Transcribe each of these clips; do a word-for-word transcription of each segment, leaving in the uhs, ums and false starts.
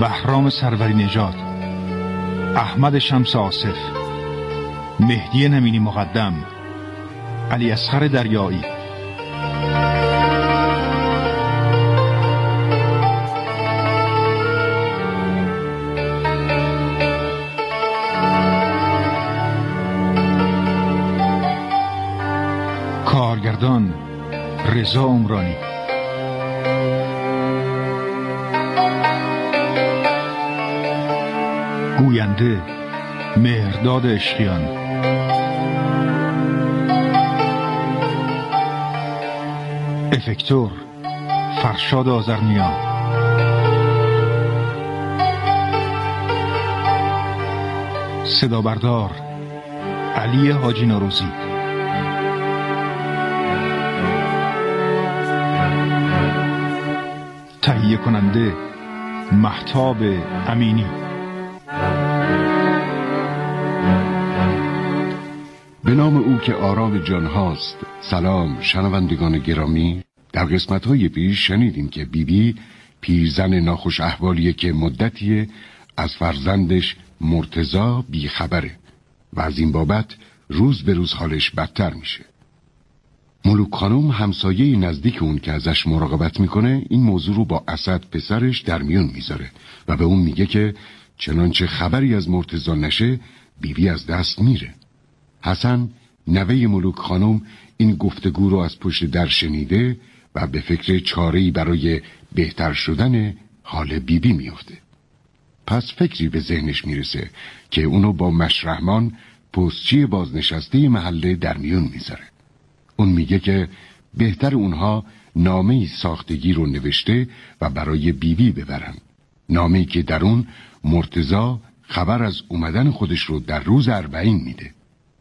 بهرام سروری نژاد، احمد شمس آصف، مهدی نمینی مقدم، علی اصغر دریایی. کارگردان رضا عمرانی. گوینده مهرداد عشقیان. افکتور فرشاد آذرنیا. صدا بردار علی حاجی نوروزی. تهیه کننده مهتاب امینی. به نام او که آرام جان هاست. سلام شنوندگان گرامی. در قسمت‌های پیش شنیدیم که بیبی پیرزن ناخوش احوالیه که مدتیه از فرزندش مرتضی بیخبره و از این بابت روز به روز حالش بدتر میشه. ملوک خانم همسایه نزدیک اون که ازش مراقبت میکنه این موضوع رو با اسد پسرش در میون میذاره و به اون میگه که چنانچه خبری از مرتضی نشه بیبی از دست میره. حسن نوه ملوک خانم این گفتگو رو از پشت در شنیده و به فکر چاره‌ای برای بهتر شدن حال بیبی میفته. پس فکری به ذهنش میرسه که اونو با مشرحمان پستچی بازنشسته محله در میون میذاره. اون میگه که بهتر اونها نامه‌ای ساختگی رو نوشته و برای بیبی ببرن. نامه‌ای که در اون مرتضی خبر از اومدن خودش رو در روز اربعین میده.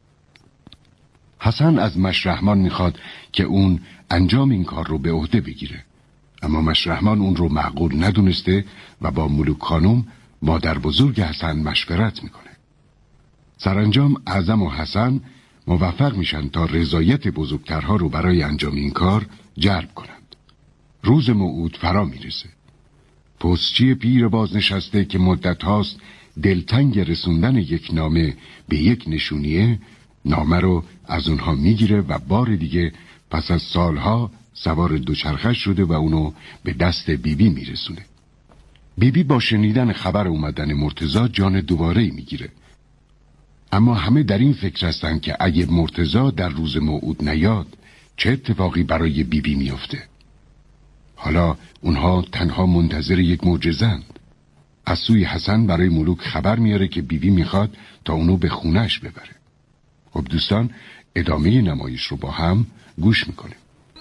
حسن از مشرحمان میخواد که اون انجام این کار رو به عهده بگیره، اما مشرحمان اون رو معقول ندونسته و با ملوک خانم مادر بزرگ حسن مشورت میکنه. سرانجام اعظم و حسن موفق میشن تا رضایت بزرگترها رو برای انجام این کار جلب کنند. روز موعود فرا میرسه. پستچی پیر بازنشسته که مدت هاست دلتنگ رسوندن یک نامه به یک نشونیه، نامه رو از اونها میگیره و بار دیگه پس از سالها سوار دوچرخه شده و اونو به دست بیبی میرسونه. بیبی با شنیدن خبر اومدن مرتضی جان دوباره‌ای میگیره. اما همه در این فکر هستن که اگه مرتضی در روز موعود نیاد چه اتفاقی برای بیبی میفته. حالا اونها تنها منتظر یک معجزه‌اند. از سوی حسن برای ملوک خبر میاره که بیبی میخواد تا اونو به خونش ببره. خب دوستان ادامه نمایش رو با هم گوش میکنیم.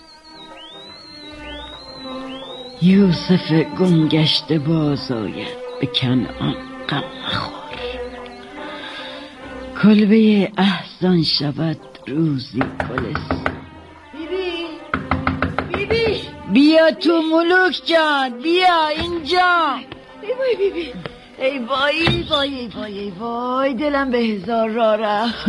یوسف گمگشته باز آید به کنعان غم مخور. کلبه احزان شود روزی گلستان. بیبی بیبی بیا تو ملوک جان، بیا اینجا. ای وای بیبی، ای وای ای وای ای وای ای وای دلم به هزار راه رفت.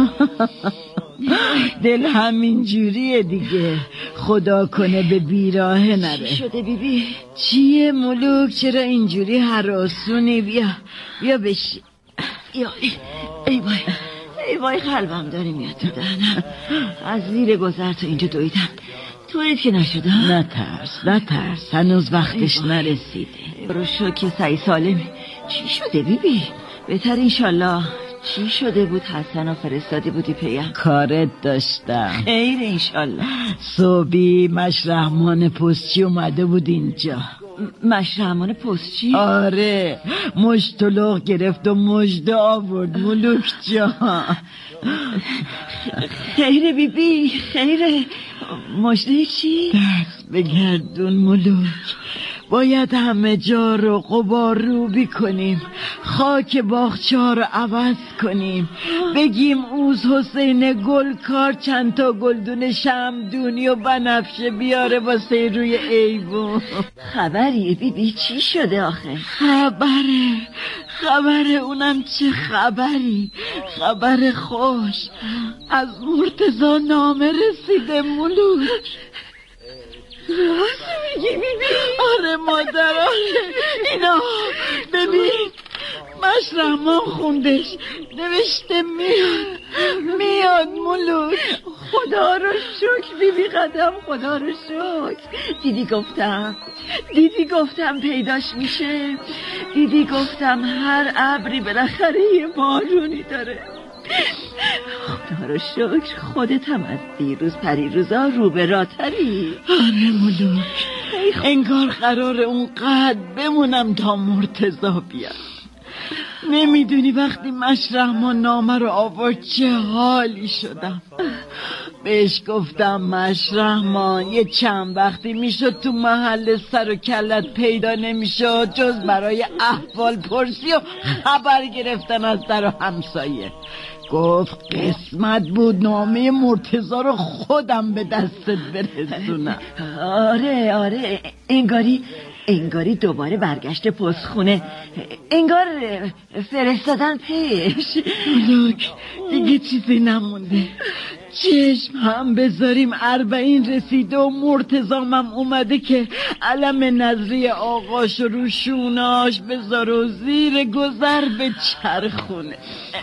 دل همین جوریه دیگه، خدا کنه به بیراهه نره. چی شده بیبی؟ چیه ملوک، چرا اینجوری هراسونی؟ بیا بیا بشی. یا ای وای ای وای قلبم داره میاد تو دهنم. از زیر گذر تا اینجا دویدم، طوریت که نشده؟ نه ترس نه ترس، هنوز وقتش نرسیده. رو شو که سعی سالمی. چی شده بیبی؟ بهتر انشالله. چی شده بود؟ حسن و فرستادی بودی پیم؟ کارت داشتم. خیر انشالله. صبحی مشرحمان پستچی اومده بود اینجا. مشرحمان پستچی؟ آره، مشتلق گرفت و مژده آورد ملوک جان. خیره بیبی خیره. مژده چی؟ دست بگردون ملوک. باید همه جا رو غبار روبی کنیم، خاک باغچه ها رو عوض کنیم، بگیم اوز حسین گلکار چند تا گلدون شمدونی و بنفشه بیاره واسه روی ایوون. خبریه بیبی؟ چی شده آخه؟ خبره خبره اونم چه خبری، خبر خوش. از مرتضی نامه رسیده ملوک. راست میگی بیبی؟ آره مادر، آره. اینا ببین، مشرحمان خوندش، نوشته میاد میاد ملوک. خدا رو شکر بیبی قدم، خدا رو شکر. دیدی گفتم دیدی گفتم پیداش میشه، دیدی گفتم هر ابری بالاخره یه بارونی داره. خدا رو شکر خودت هم از دیروز پریروزا رو به راتری. آره ملوک، انگار قرار اونقدر بمونم تا مرتضی بیاد. نمیدونی وقتی مشرحمان نامه رو آورد چه حالی شدم. بهش گفتم مشرحمان یه چند وقتی میشد تو محل سر و کلت پیدا نمیشد جز برای احوال پرسی و خبر گرفتن از در و همسایه. گفت قسمت بود نامه مرتضی رو خودم به دستت برسونم. آره آره، انگاری انگاری دوباره برگشت پستخونه، انگار فرستادن پیش. لوک دیگه چیزی نمونده، چشم هم بذاریم اربعین رسیده و مرتضام هم اومده که علم نظری آقاش رو شوناش بذار و زیر گذر به چرخونه.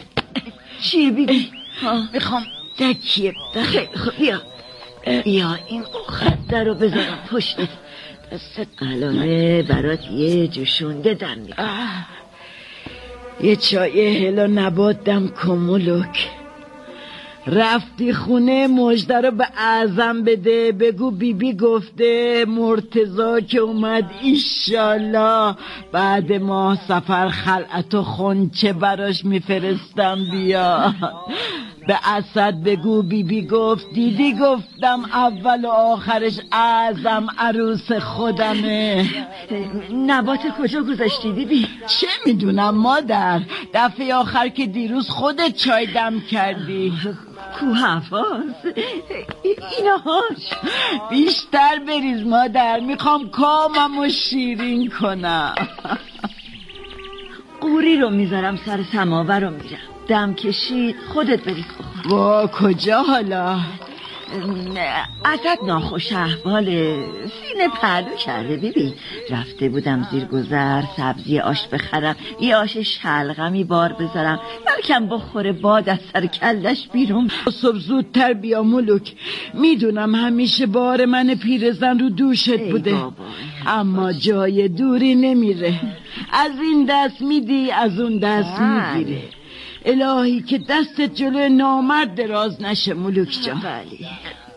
چی بیبی؟ میخوام تکیه خیلی خب، بیا بیا این خطه رو بذارم پشتت، دستت الانه برات یه جوشونده دم میکنم. یه چای هلا نبات دم کمولوک. رفتی خونه مژده رو به اعظم بده، بگو بیبی بی گفته مرتضی که اومد ایشالله بعد ماه سفر خلعت و خونچه براش میفرستم بیا. به اسد بگو بیبی بی گفت دیدی گفتم اول و آخرش اعظم عروس خودمه. نبات کجا گذاشتی بیبی؟ چه میدونم مادر، دفعه آخر که دیروز خودت چای دم کردی. کو حفاظ اینهاش بیشتر بریز مادر، میخوام کاممو شیرین کنم. قوری رو میذارم سر سماور رو میرم، دم کشید خودت بریز بخور. وا کجا حالا؟ اسد ناخوش احواله، سینه پهلو کرده بیبی. رفته بودم زیر گذر سبزی آش بخرم، یه آش شلغمی بار بذارم بلکم بخوره باد از سر کلش بیرون. صبح زودتر بیا ملوک، میدونم همیشه بار من پیرزن رو دوشت بوده بابا. اما جای دوری نمیره، از این دست میدی از اون دست میگیری. الهی که دستت جلوی نامرد دراز نشه ملوک جان. بلی.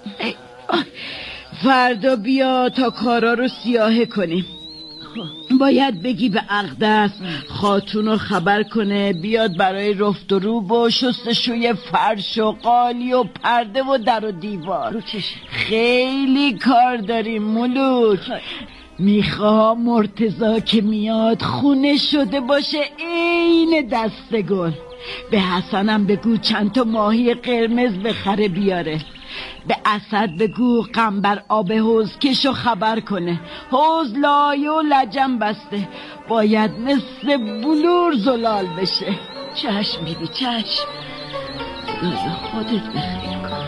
فردا بیا تا کارا رو سیاهه کنیم. باید بگی به اقدس خاتون رو خبر کنه بیاد برای رفت و روب و شستشوی فرش و قالی و پرده و در و دیوار. خیلی کار داریم ملوک. میخوام مرتضی که میاد خونه شده باشه عین دسته گل. به حسنم بگو چند تا ماهی قرمز بخره بیاره. به اسد بگو قنبر آب حوض کشو خبر کنه، حوض لایه و لجم بسته، باید مثل بلور زلال بشه. چشم بیبی چشم، روز خودت بخیر کن.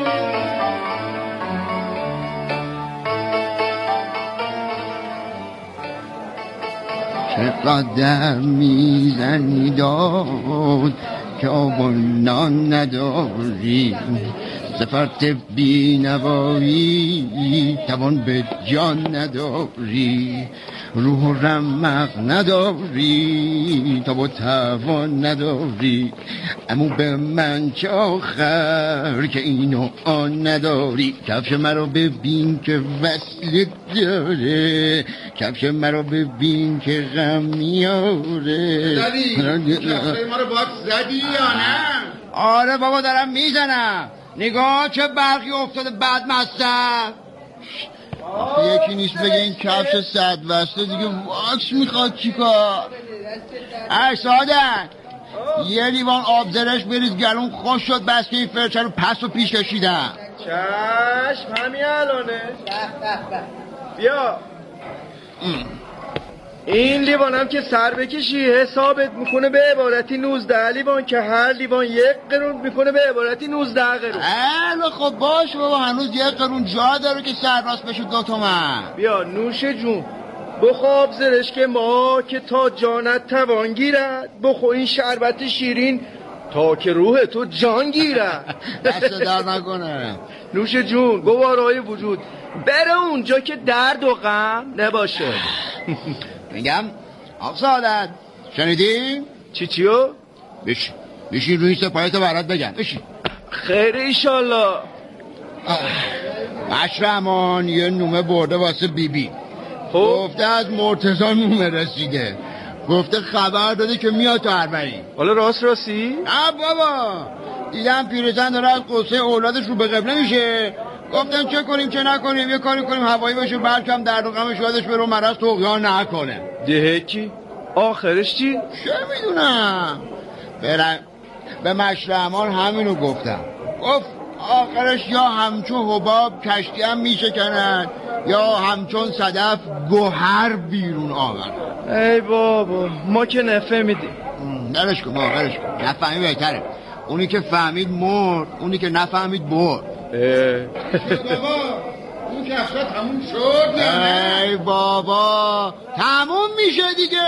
چقدر میزنی داد که آب و نان نداری، زفرت بی نوایی توان به جان نداری، روح و رمق نداری تا با توان نداری، امو به من چه آخر که اینو آن نداری. کفش مرا ببین که وصل داره، کفش مرا ببین که غم میاره. زدی؟ کفشای ما رو باید زدی یا نه؟ آره بابا دارم میزنم، نگاه چه برقی افتاده بعد مستم. یکی نیست بگه این کفش صد وصله دیگه واکس میخواد چیکار؟ ای سعادت یه لیوان آب زرش بریز گلون خوش شد، بس که این فرچه رو پس و پیش کشیدم. چشم همین الانه. بیا این لیوانم که سر بکشی حسابت میکنه به عبارتی نوزده لیوان که هر لیوان یک قرون میکنه به عبارتی نوزده قرون. اله خب باش بابا، هنوز یک قرون جا داره که سر راست بشه دو تومن. بیا نوش جون بخواب زرش که ما که تا جانت توان گیرد، بخو این شربت شیرین تا که روح تو جان گیرد. دست در نکنه. نوش جون گوارای وجود، بره اونجا که درد و غم نباشه. میگم آقا سعادت شنیدی؟ چی چیو؟ بشین بشین روی سپایتو برات بگم. بشین. خیر ایشالله. مشرمان یه نومه برده واسه بی بی. گفته از مرتضی نومه رسیده، گفته خبر داده که میاد تو اربعین. حالا راست راستی؟ نه بابا، دیدم پیرزن داره از قصه اولادش رو به قبله میشه. گفتن چه کنیم چه نکنیم، یه کاری کنیم هوایی باشه بلکم درد و غمش یادش بره و مرض طغیان نکنه. ده کی؟ آخرش چی؟ چه میدونم. برم به مشرمان همینو گفتم. گفت آخرش یا همچون حباب کشتی هم میشکنن یا همچون صدف گوهر بیرون آورن. ای بابا ما که نفهمیدیم. نرش کن بابا نرش کن، نفهمی بهتره. اونی که فهمید مرد، اونی که نفهمید برد. بابا اون که اصلا تموم شد. ای بابا تموم میشه دیگه.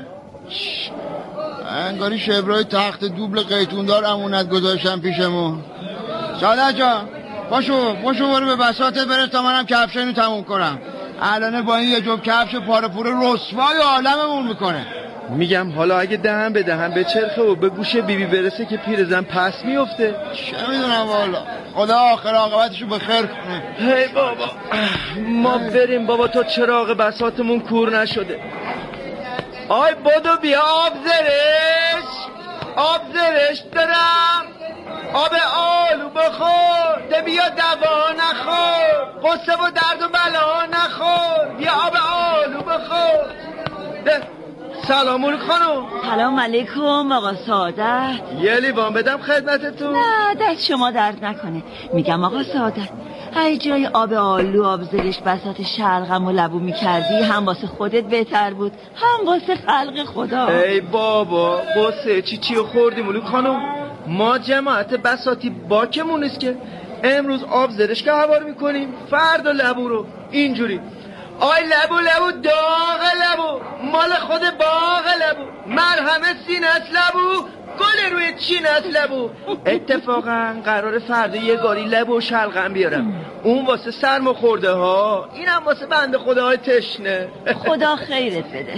انگاری شبرای تخت دوبل قیتوندار امونت گذاشتم پیشمون. سعادت جان باشو باشو برو به بساطه برس تا منم کفش اینو تموم کنم. الان با این یه جوب کفش پاره پوره رسوای عالممون میکنه. میگم حالا اگه دهن به دهن به چرخه و به گوش بیبی برسه که پیرزن پس میفته. چه میدونم والا، خدا آخر عاقبتشو به خیر کنه. هی بابا ما بریم بابا تا چراغ بساطمون کور نشده. آی بدو بیا آب زرش، آب زرش دارم، آب آلو بخور، ده بیا دوا نخور، قصه و درد و بلا نخور، بیا آب آلو بخور. ده سلام علیکم خانم. سلام علیکم آقا سعادت. یه لیوان بدم خدمتتون؟ نه دست شما درد نکنه. میگم آقا سعادت ای جای آب آلو آب زرش بساط شلغم و لبو میکردی، هم واسه خودت بهتر بود هم واسه خلق خدا. ای بابا قصه چی چی خوردیم مولو خانم؟ ما جماعت بساطی باکمون است که امروز آب زرش که هوار میکنیم، فردا لبو رو اینجوری. آی لبو لبو داغ لبو مال خود باغ لبو، مرهم سینت لبو گل روی چینت لبو. اتفاقا قرار فردا یه گاری لبو و شلغم بیارم، اون واسه سرما خورده ها، اینم واسه بنده خداهای تشنه. خدا خیرت بده.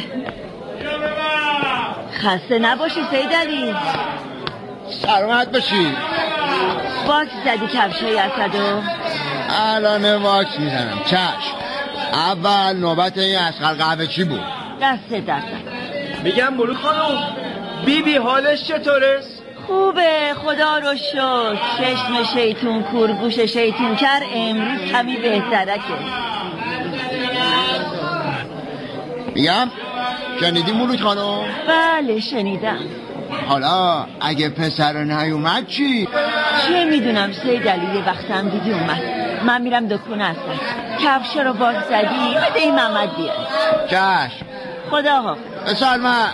خسته نباشی سید علی. سلامت باشی. واکس زدی کفشای اسدو؟ الان واکس میزنم. چشم. اول نوبت این اسقر قهوه چی بود؟ دست درد. میگم مولو خانم بی بی حالش چطوره؟ خوبه خدا رو شکر. چشم شیطون کور گوش شیطون کر امروز کمی بهترکه. میگم شنیدی مولود خانم؟ بله شنیدم. حالا اگه پسر نیومد چی؟ چه میدونم سید علی، یه وقتم دیدی اومد. من میرم دکونه هستم. کفش رو باز زدی بده این محمد بیاد. چشم. خدا حافظ. به سلامت.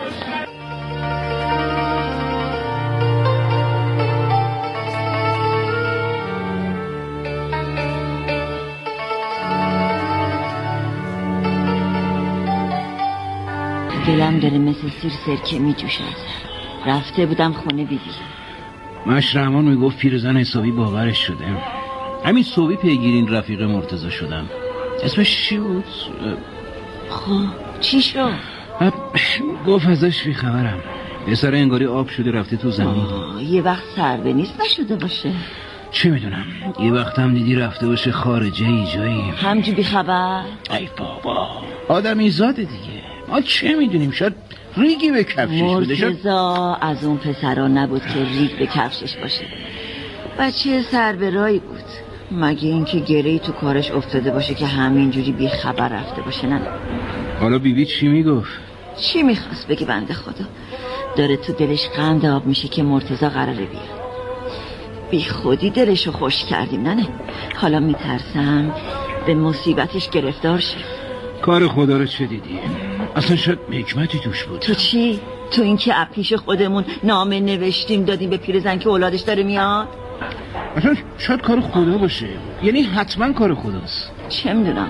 دلم داره مثل سیر سرکه می جوشد. رفته بودم خونه بیبی. مشرحمان میگفت پیرزن حسابی باورش شده. همین صبحی پیگیرین رفیق مرتضی شدم. اسمش چی بود؟ خب چی شد؟ گفت ازش بیخبرم. پسر انگاری آب شده رفته تو زمین. یه وقت سر به نیست نشده باشه. چه میدونم، یه وقت هم دیدی رفته باشه خارجه ای جایی. همجو بیخبر؟ ای بابا آدمی زاده دیگه، ما چه میدونیم، شاید ریگی به کفشش بوده. مرتضی از اون پسرا نبود که ریگ به کفشش باشه. بچه سر به رایی بود، مگه اینکه گرهی تو کارش افتاده باشه که همینجوری بی خبر رفته باشه. نه حالا بیبی چی میگفت؟ چی میخواست بگه بنده خدا؟ داره تو دلش قند آب میشه که مرتضی قراره بیاد. بی خودی دلشو خوش کردیم. نه نه حالا میترسم به مصیبتش گرفتار شه. کار خدا رو چه دیدی؟ اصلا شاید حکمتی توش بود. تو چی؟ تو این که پیش خودمون نامه نوشتیم دادیم به پیرزن که اولادش داره میاد؟ اصلا شاید کار خدا باشه، یعنی حتما کار خداست. چه میدونم.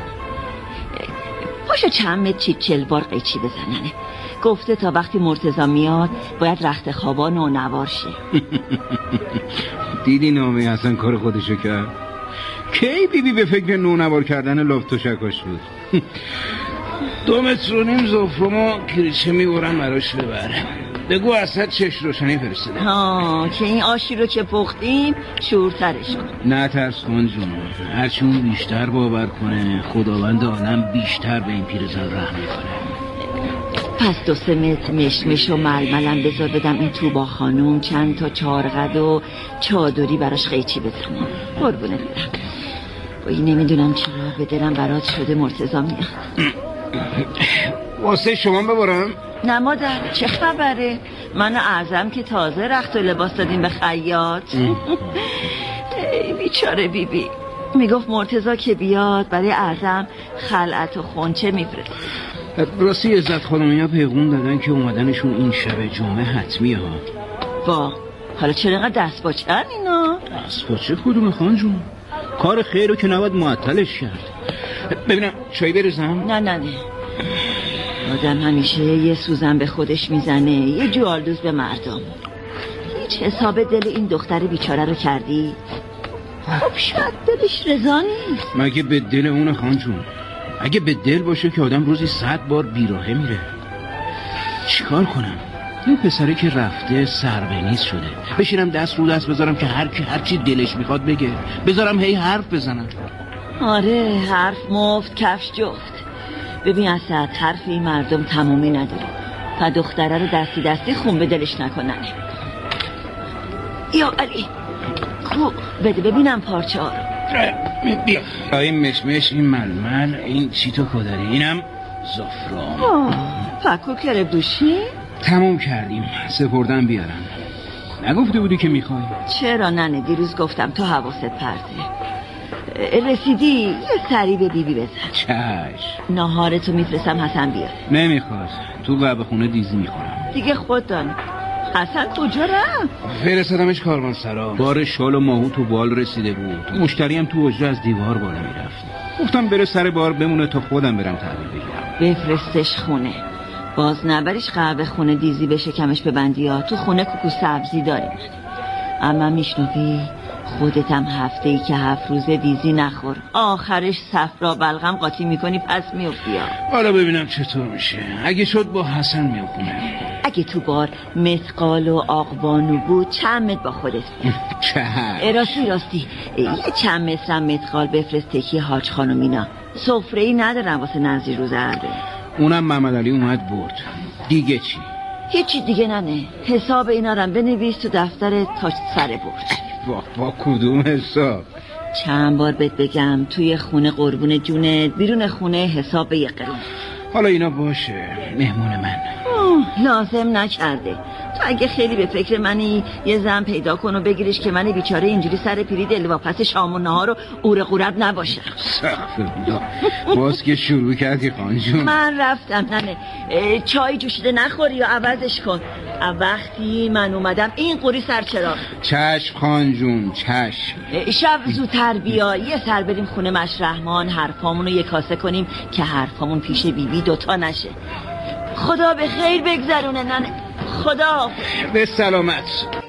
پاشو چند متر چیچل بار قیچی بزننه. گفته تا وقتی مرتضی میاد باید رخت خوابا نونوار شه. دیدی نامه اصلا کار خودشو کرد؟ کی بیبی به فکر نونوار کردن لاف تشکاش بود؟ دو متر و نیم زفرمو کریچه میبرن براش ببرم. بگو اصلا چش روشنی فرستده. ها که این آشی رو که پختیم شورترش کن. نه ترس کن جون، هرچی اون بیشتر باور کنه خداوند عالم بیشتر به این پیرزن رحم میکنه. پس دو سه متر مشمش و ململم بذار بدم این تو با خانوم چند تا چارقد و چادری براش قیچی بزنم. قربونه برم. وای نمیدونم چرا به دلم برات شده مرتضی میاد. واسه شما ببرم؟ نه مادر، چه خبره؟ من اعظم که تازه رخت و لباس دادیم به خیاط. ای بیچاره بیبی بی. میگفت مرتضی که بیاد برای اعظم خلعت و خونچه میفرست. راستی عزت خانمی ها پیغون دادن که اومدنشون این شب جمعه حتمیه ها. با حالا چرا اینقدر دست باچه هم اینا؟ دست باچه کدوم خان جون؟ کار خیر رو که نباید معطلش کرد. ببینم چای بریزم؟ نه نه نه، آدم همیشه یه سوزن به خودش میزنه، یه جوالدوز به مردم. هیچ حساب دل این دختر بیچاره رو کردی؟ خب شاید دلش رضا نیست. مگه به دل اون خان جون؟ اگه به دل باشه که آدم روزی صد بار بیراهه میره. چیکار کنم؟ این پسره که رفته سربنیز شده، بشینم دست رو دست بذارم که هر کی هر چی دلش میخواد بگه، بذارم هی حرف بزنم؟ آره حرف مفت کفش جفت. ببین اصلا حرف این مردم تمومی نداره تا دختره رو دستی دستی خون به دلش نکنن. یا علی کو بده ببینم پارچه ها رو. بیا این مشمش، این ململ، این چیتو کدری، اینم زفران. پکو کره دوشی؟ تموم کردیم، سپردن بیارم. نگفته بودی که میخوای؟ چرا ننه، دیروز گفتم تو حواست پرته. رسیدی یه سری به بیبی بزن. چشم. ناهارتو میفرستم حسن بیار. نمیخواد، تو قهوه خونه دیزی میخورم. دیگه خود دان. حسن کجا رفت؟ فرستادمش کاروانسرا. بار شال و ماهو تو بال رسیده بود، مشتری هم تو حجره از دیوار بالا میرفت. گفتم بره سر بار بمونه تا خودم برم تحویل بگیرم. بفرستش خونه، باز نبریش قهوه خونه دیزی بشه کمش ببندی ها. تو خونه کوکو سبزی داریم. اما میشنوی خودت هم هفته ای که هفت روزه دیزی نخور، آخرش صفرا بلغم قاطی میکنی پس میافتی. حالا ببینم چطور میشه. اگه شد با حسن میام خونه. اگه تو بار مثقال و آقبانو بود چند متر با خودت چند؟ راستی راستی یه چند مترم مثقال بفرست تکی حاج خانومینا. سفره ای ندارم واسه نظری روز عربه. اونم محمد علی اومد برد. دیگه چی؟ هیچی دیگه ننه. حساب اینا رو بنویس تو دفتر تا سر برج. با, با کدوم حساب؟ چند بار بهت بگم توی خونه قربون جونت، بیرون خونه حساب یه قرون. حالا اینا باشه، مهمون من. لازم نکرده. تو اگه خیلی به فکر منی یه زن پیدا کن و بگیرش که من بیچاره اینجوری سر پیری دل واپس شام و نهار و اوره قورت نباشم. باز که شروع کردی خان جون. من رفتم ننه. چای جوشیده نخوری یا عوضش کن. وقتی من اومدم این قوری سر چراغ. چشم خان جون چشم. شب زودتر بیا یه سر بریم خونه مشرحمان، حرفامونو یه کاسه کنیم که حرفامون پیش بیبی بی دوتا نشه. خدا به خیر بگذرونه ننه. خدا به سلامت.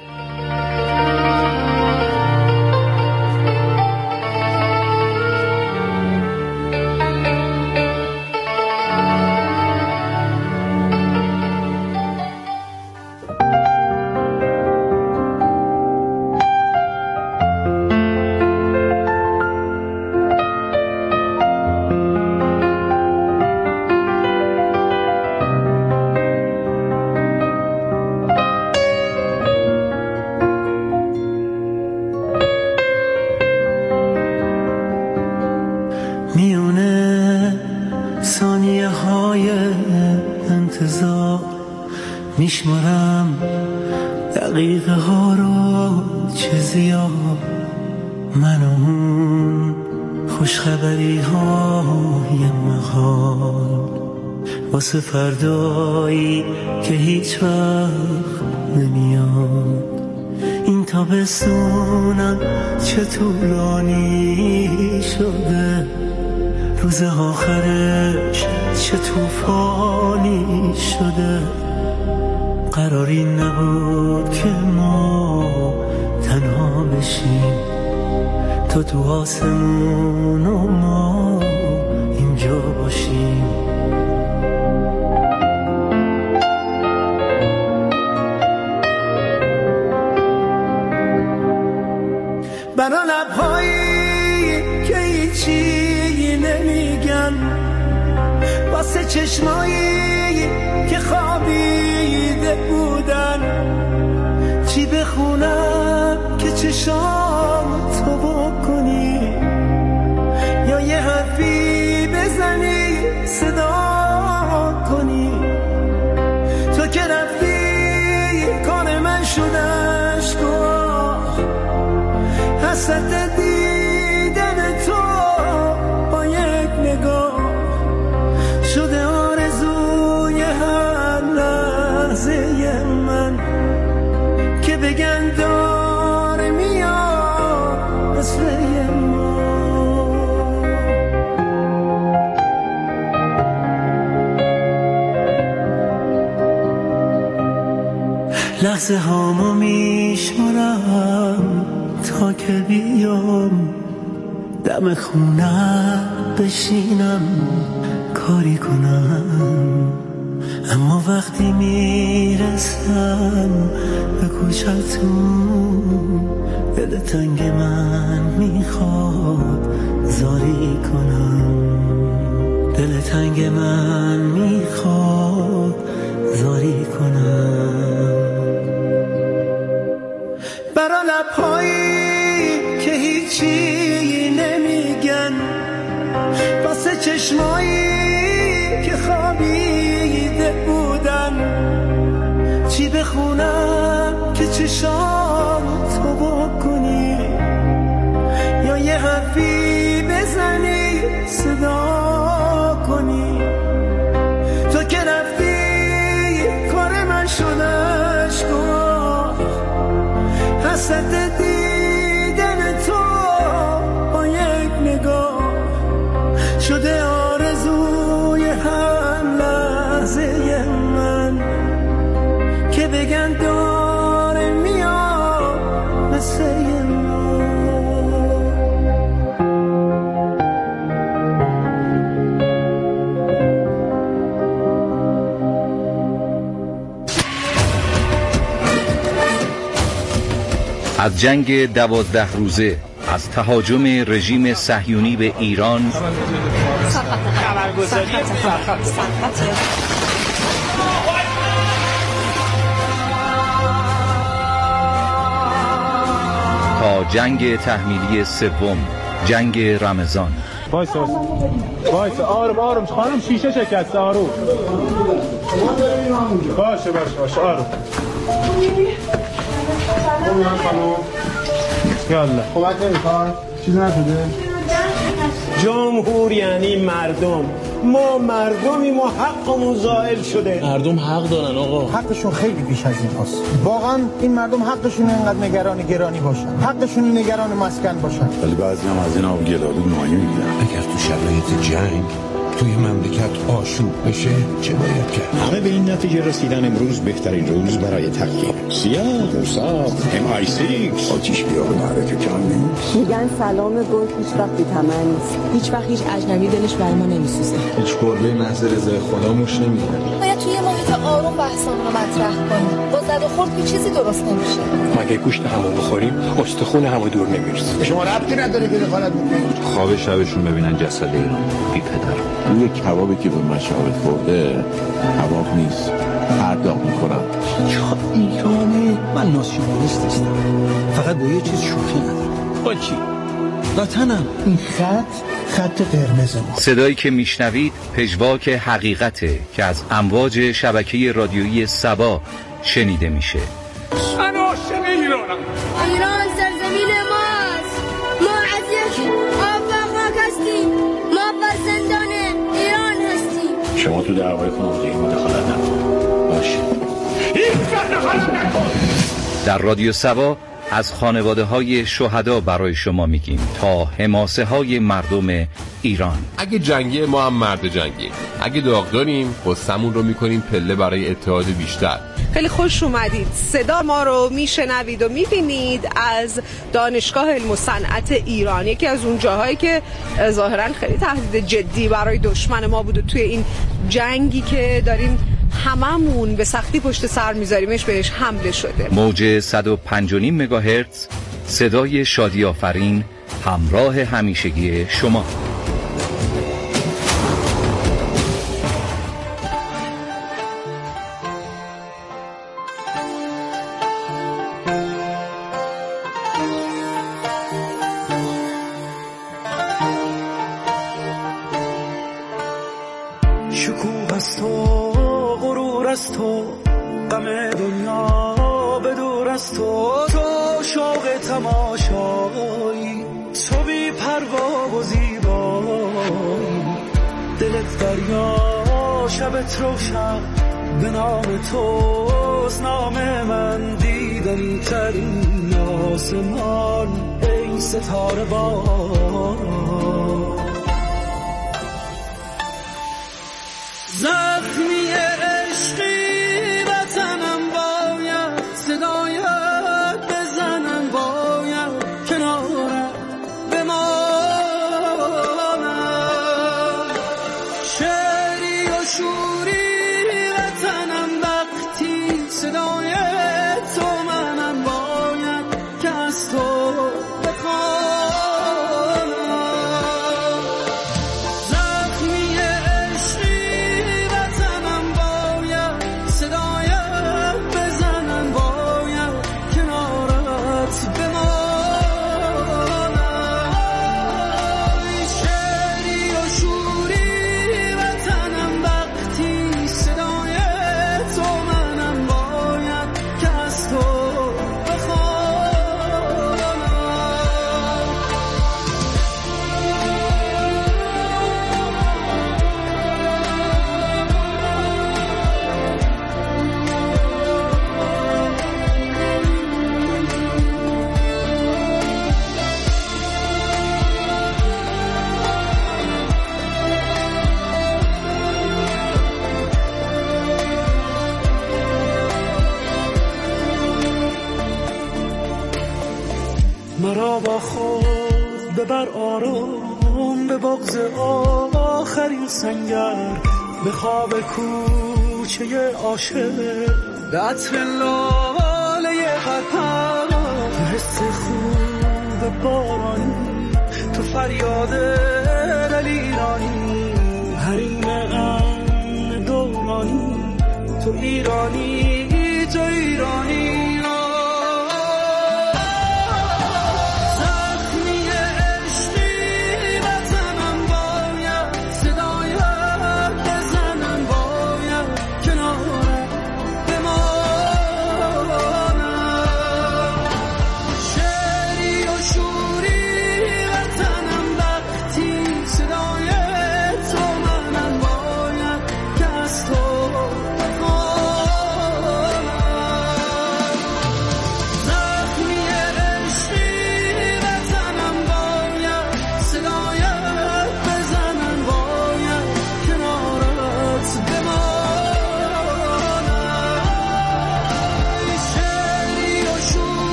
میشمارم دقیقه ها رو چه زیاد، من و اون خوشخبری های محال. واسه فردایی که هیچ وقت نمیاد. این تابستونم چه طولانی شده، روز آخرش چه طوفانی شده. قراری نبود که ما تنها بشیم، تو تو آسمون و ما اینجا باشیم. برا لبهایی که هیچی نمیگن، واسه چشمایی که خوابیده بودن، چی بخونم که چشام تو بکنی، یا یه حرفی بزنی صدا کنی. تو که رفتی کار من شدش گواه، حسرت دیدن تو با یک نگاه شده آرزوی هر لحظه من، که بگن داره میاد مثل ما. لحظه هامو میشمارم تا که بیام دم خونم بشینم کاری کنم، اما وقتی میرسم به کوچه‌تون دل تنگ من میخواد زاری کنم، دل تنگ من میخواد زاری کنم. برا لبهایی که هیچی نمیگن، واسه چشمایی که خوابیده بودن، چی بخونم که چشام تو بکنی، یا یه حرفی بزنی صدا کنی. تو که رفتی کار من شدش گواه، حسرت دیدن تو با یک نگاه شده آرزوی هر لحظه من، که بگن داره میاد مثل ما. از جنگ دوازده روزه، از تهاجم رژیم صهیونی به ایران تا جنگ تحمیلی سوم، جنگ رمضان. وایسا وایسا آروم آروم خانم، شیشه شکسته. آروم باشه باشه باشه آروم. یالا کمک نمی‌خواد؟ چیزی نشده؟ جمهور یعنی مردم، ما مردمی، ما حقمون زائل شده. مردم حق دارن آقا، حقشون خیلی بیش از این هست. واقعا این مردم حقشون اینقدر نگران گرانی باشن، حقشون نگران مسکن باشن، ولی بعضی هم از این آب گلالود مایه میگیرن. اگر تو شرایط جنگ توی مملکت آشوب بشه چه باید کرد؟ همه به این نتیجه رسیدن امروز بهترین روز برای تحقیق. سیاه، موساد، ام آی سیکس. آتیش بیار معرکه کم نیست. میگن سلام گل هیچ وقت بی‌طمع نیست. هیچ وقت هیچ اجنبی دلش برای ما نمیسوزه. هیچ گربه محض رضای خدا موش نمیکنه. باید توی محیط آروم بحثمون رو مطرح کنیم. با زد و خورد که چیزی درست نمیشه. مگه گوشت همو بخوریم استخون همو دور نمیرسه. شما ربطی نداره که دخالت میکنید. خواب شبشون ببینن جسد ایران بی پدر. روی کبابی که به مشابه خورده کباب نیست، پرداخت میکنم. چقدر ایرانه. من ناسیونالیست هستم، فقط با یه چیز شوخی ندارم. با چی؟ وطنم. این خط خط قرمز ما. صدایی که میشنوید پژواک حقیقته که از امواج شبکه رادیویی سبا شنیده میشه. من عاشق ایرانم. ایران سرزمین ماست. ما از یک آب و خاک هستیم. ما فرزندان ایران هستیم. شما تو دعوای خانواده مداخلت نکن. باشه. هیچ دخالت نکن. در رادیو سبا از خانواده های شهدا برای شما میگیم تا حماسه های مردم ایران. اگه جنگی ما هم مرد جنگی، اگه داغ داریم قصه‌مون رو میکنیم پله برای اتحاد بیشتر. خیلی خوش اومدید. صدا ما رو میشنوید و میبینید از دانشگاه علم و صنعت ایران، یکی از اون جاهایی که ظاهرا خیلی تهدید جدی برای دشمن ما بود و توی این جنگی که داریم هممون به سختی پشت سر میذاریمش بهش حمله شده. موج صد و پنج و نیم مگاهرتز، صدای شادی آفرین، همراه همیشگی شما. شکوه از تو، غرور از تو، غم دنیا به دور از تو، تو شوق تماشایی، تو بی پروا و زیبایی، دلت دریا شبت روشن، به نام توست نام من، دیدنی ترین آسمان ای ستاره باران. زخمی عشقی وطنم باید صدایت بزنم، باید کنارت بمانم، شعری و شوری وطنم وقتی صدای تو منم، باید که از تو مرا با خود ببر آرام به بغض آخرین سنگر، به خواب کوچه عاشق، به عطر لاله قطر، به حس خوب بارانی، تو فریاد دلیرانی، حریم امن دورانی، تو ایرانی